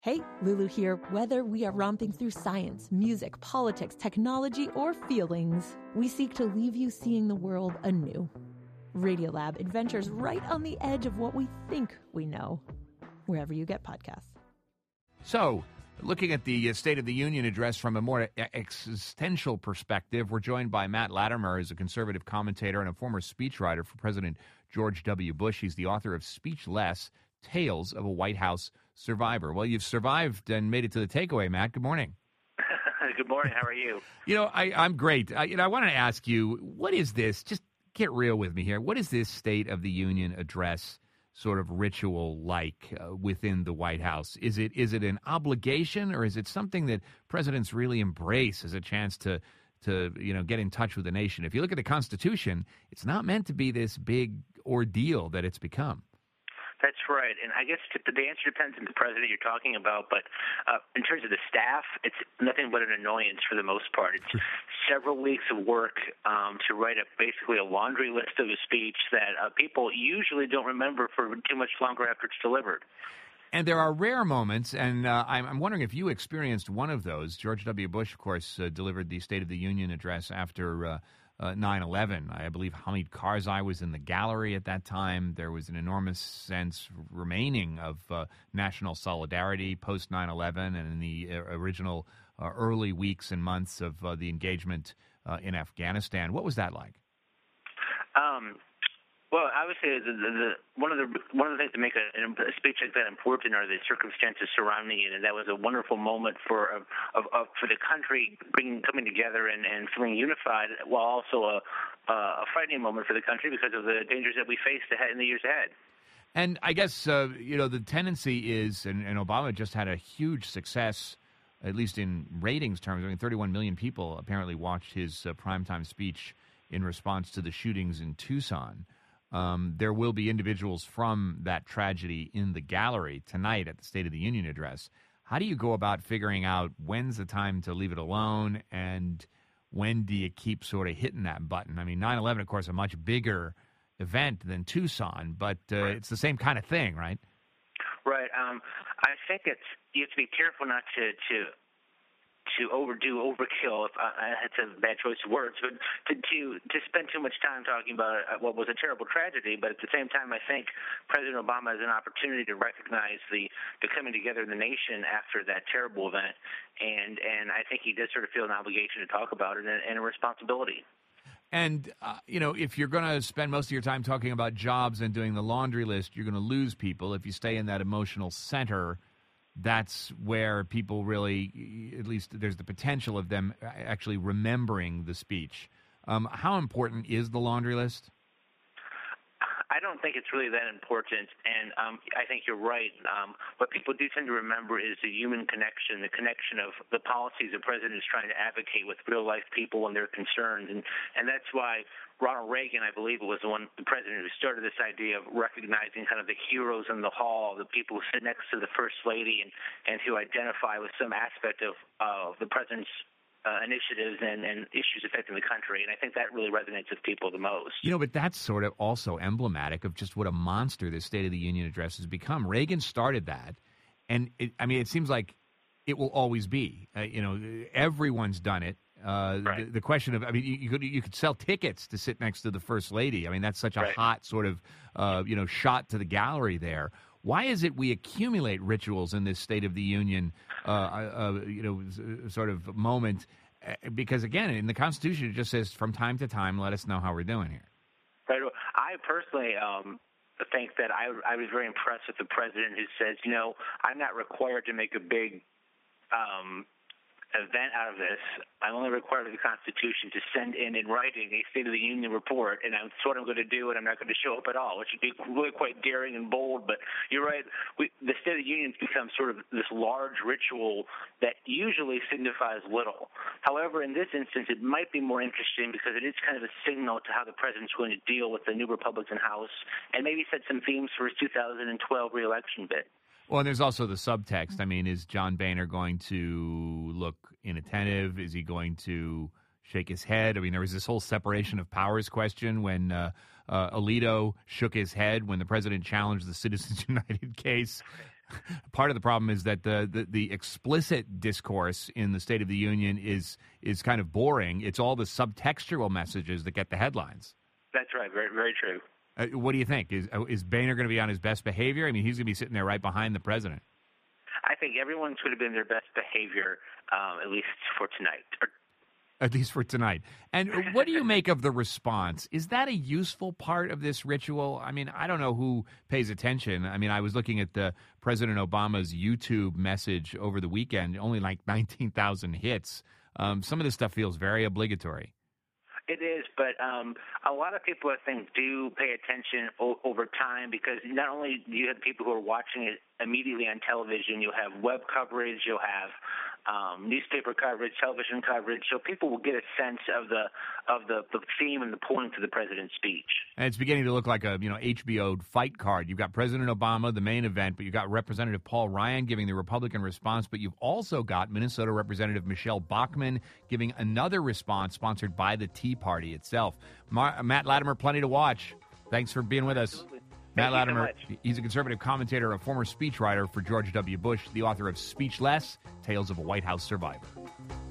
Hey, Lulu here. Whether we are romping through science, music, politics, technology, or feelings, we seek to leave you seeing the world anew. Radiolab adventures right on the edge of what we think we know, wherever you get podcasts. So, looking at the State of the Union address from a more existential perspective, we're joined by Matt Latimer, who's a conservative commentator and a former speechwriter for President George W. Bush. He's the author of Speechless, Tales of a White House Survivor. Well, you've survived and made it to the takeaway, Matt. Good morning. Good morning. How are you? I'm great. I want to ask you, what is this? Just get real with me here. What is this State of the Union address sort of ritual like within the White House? Is it an obligation, or is it something that presidents really embrace as a chance to get in touch with the nation? If you look at the Constitution, it's not meant to be this big ordeal that it's become. That's right. And I guess the answer depends on the president you're talking about. But in terms of the staff, it's nothing but an annoyance for the most part. It's several weeks of work to write basically a laundry list of a speech that people usually don't remember for too much longer after it's delivered. And there are rare moments, and I'm wondering if you experienced one of those. George W. Bush, of course, delivered the State of the Union address after 9/11. I believe Hamid Karzai was in the gallery at that time. There was an enormous sense remaining of national solidarity post 9/11 and in the original early weeks and months of the engagement in Afghanistan. What was that like? Well, obviously, one of the things that make a speech like that important are the circumstances surrounding it, and that was a wonderful moment for the country coming together and feeling unified, while also a frightening moment for the country because of the dangers that we face in the years ahead. And I guess the tendency is, and Obama just had a huge success, at least in ratings terms. I mean, 31 million people apparently watched his primetime speech in response to the shootings in Tucson. There will be individuals from that tragedy in the gallery tonight at the State of the Union address. How do you go about figuring out when's the time to leave it alone, and when do you keep sort of hitting that button? I mean, 9/11, of course, a much bigger event than Tucson, but It's the same kind of thing, right? Right. I think you have to be careful not to overkill. It's a bad choice of words, but to spend too much time talking about what was a terrible tragedy. But at the same time, I think President Obama has an opportunity to recognize the coming together of the nation after that terrible event, and I think he does sort of feel an obligation to talk about it and a responsibility. And, if you're going to spend most of your time talking about jobs and doing the laundry list, you're going to lose people. If you stay in that emotional center, that's where people really, at least there's the potential of them actually remembering the speech. How important is the laundry list? I don't think it's really that important, and I think you're right. What people do tend to remember is the human connection, the connection of the policies the president is trying to advocate with real-life people and their concerns, and that's why Ronald Reagan, I believe, was the president who started this idea of recognizing kind of the heroes in the hall, the people who sit next to the First Lady and who identify with some aspect of the president's initiatives and issues affecting the country, and I think that really resonates with people the most. But that's sort of also emblematic of just what a monster this State of the Union address has become. Reagan started that, and it seems like it will always be. Everyone's done it. Right. The question of, you could sell tickets to sit next to the First Lady. I mean, that's such a hot sort of, shot to the gallery there. Why is it we accumulate rituals in this State of the Union, sort of moment? Because, again, in the Constitution, it just says from time to time, let us know how we're doing here. Right. I personally think that I was very impressed with the president who says, I'm not required to make a big event out of this. I'm only required by the Constitution to send in writing a State of the Union report, and that's what I'm going to do, and I'm not going to show up at all, which would be really quite daring and bold. But you're right. The State of the Union has become sort of this large ritual that usually signifies little. However, in this instance, it might be more interesting because it is kind of a signal to how the president's going to deal with the new Republican House and maybe set some themes for his 2012 reelection bid. Well, and there's also the subtext. I mean, is John Boehner going to look inattentive? Is he going to shake his head? I mean, there was this whole separation of powers question when Alito shook his head when the president challenged the Citizens United case. part of the problem is that the explicit discourse in the State of the Union is kind of boring. It's all the subtextual messages that get the headlines. That's right. Very, very true. What do you think? Is Boehner going to be on his best behavior? I mean, he's going to be sitting there right behind the president. I think everyone's going to be in their best behavior, at least for tonight. At least for tonight. And what do you make of the response? Is that a useful part of this ritual? I mean, I don't know who pays attention. I mean, I was looking at the President Obama's YouTube message over the weekend, only like 19,000 hits. Some of this stuff feels very obligatory. It is, but a lot of people, I think, do pay attention over time because not only do you have people who are watching it immediately on television, you'll have web coverage, you'll have newspaper coverage, television coverage, so people will get a sense of the theme and the point of the president's speech. And it's beginning to look like a HBO fight card. You've got President Obama, the main event, but you've got Representative Paul Ryan giving the Republican response, but you've also got Minnesota Representative Michelle Bachmann giving another response sponsored by the Tea Party itself. Matt Latimer, plenty to watch. Thanks for being with us. Absolutely. Matt Thank you Latimer, so much. he's a conservative commentator, a former speechwriter for George W. Bush, the author of Speechless, Tales of a White House Survivor.